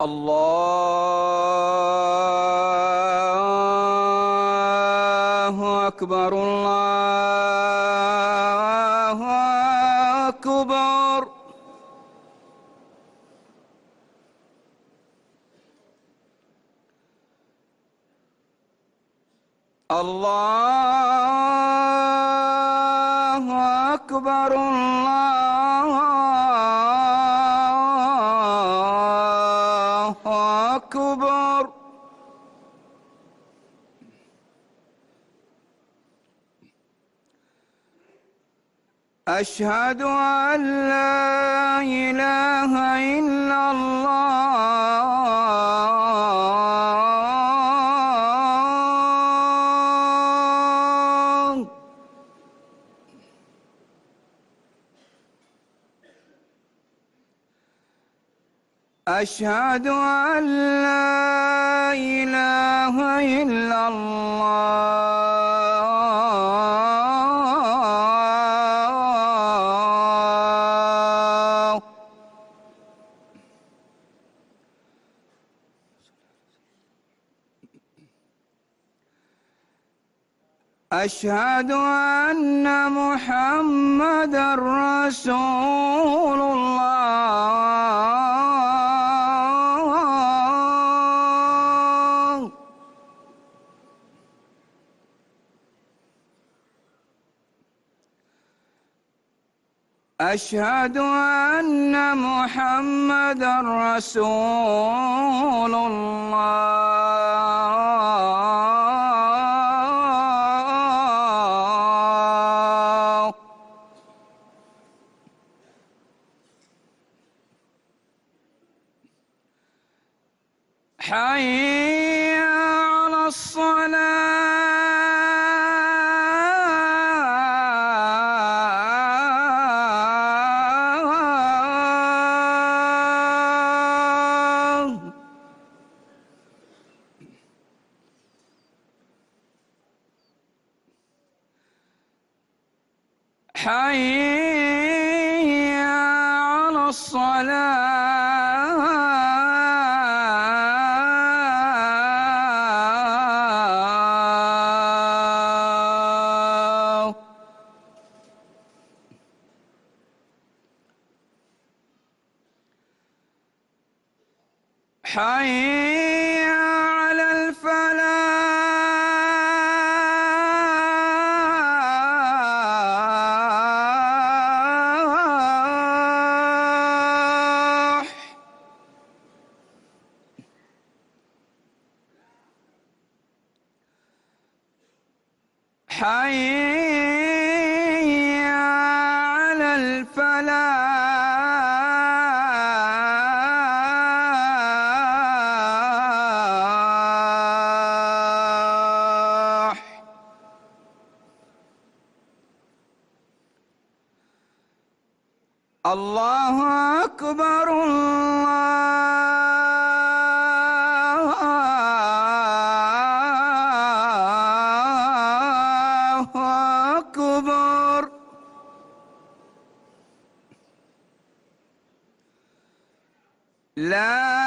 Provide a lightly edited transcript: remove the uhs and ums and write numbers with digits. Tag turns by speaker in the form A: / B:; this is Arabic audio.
A: الله أكبر الله أكبر. الله أكبر الله أكبر. أشهد أن لا إله إلا الله. أشهد أن لا إله إلا الله. أشهد أن محمدًا رسول الله. أشهد أن محمدًا رسول الله. حي على الصلاة. حي على الصلاة. حي على الفلاح. حي على الفلاح. الله أكبر الله أكبر. لا